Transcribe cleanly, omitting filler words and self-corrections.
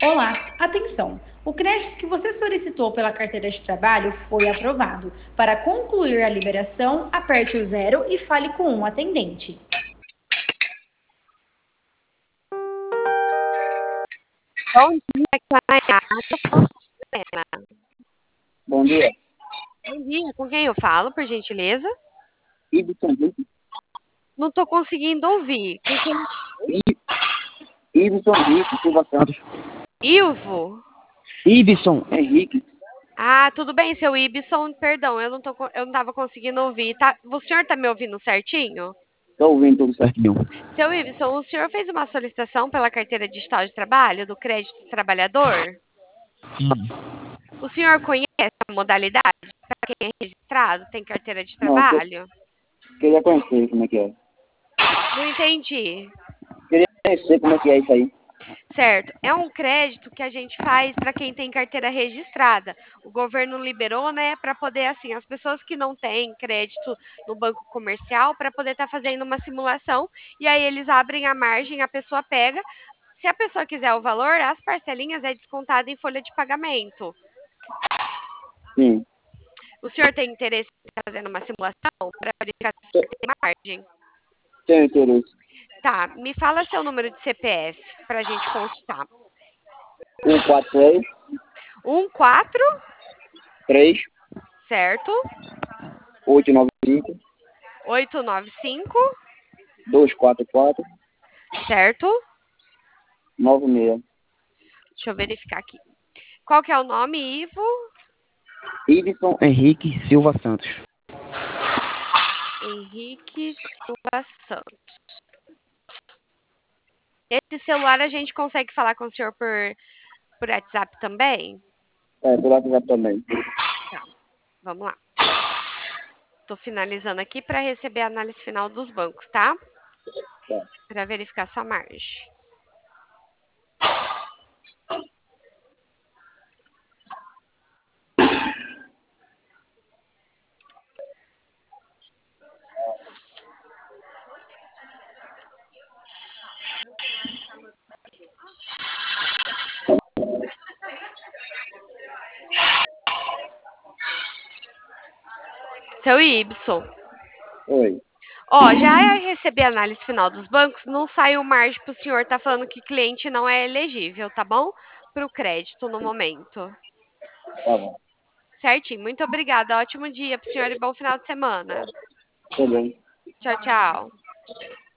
Olá, atenção! O crédito que você solicitou pela carteira de trabalho foi aprovado. Para concluir a liberação, aperte o 0 e fale com um atendente. Bom dia, Clara. Bom dia. Bom dia, com quem eu falo, por gentileza? Ibson Henrique. Não estou conseguindo ouvir. Com quem? Ibson Henrique Silva Santos. Ilvo? Ibson Henrique. Ah, tudo bem, seu Ibson. Perdão, eu não estava conseguindo ouvir. Tá, o senhor está me ouvindo certinho? Estou ouvindo tudo certinho. Seu Ibson, o senhor fez uma solicitação pela carteira digital de trabalho do crédito do trabalhador? O senhor conhece a modalidade para quem é registrado, tem carteira de Não, trabalho? queria conhecer como é que é. Não entendi. Queria conhecer como é que é isso aí. Certo. É um crédito que a gente faz para quem tem carteira registrada. O governo liberou, né, para poder, assim, as pessoas que não têm crédito no banco comercial, para poder estar fazendo uma simulação, e aí eles abrem a margem, a pessoa pega. Se a pessoa quiser o valor, as parcelinhas é descontada em folha de pagamento. Sim. O senhor tem interesse em estar fazendo uma simulação para verificar se o senhor tem margem? Tenho interesse. Tá, me fala seu número de CPF para a gente consultar. 143 14, 3 certo? 895 895, 244 certo? 96. Deixa eu verificar aqui. Qual que é o nome, Ivo? Ibson Henrique Silva Santos. Henrique Silva Santos. Esse celular a gente consegue falar com o senhor por WhatsApp também? Por WhatsApp também. Tá, vamos lá. Estou finalizando aqui para receber a análise final dos bancos, tá? Tá. Para verificar sua margem. Seu Ibson. Oi. Ó, já recebi a análise final dos bancos, não saiu margem para o senhor, tá falando que cliente não é elegível, tá bom? Para o crédito no momento. Tá bom. Certinho, muito obrigada. Ótimo dia para o senhor e bom final de semana. Tudo bem. Tchau, tchau.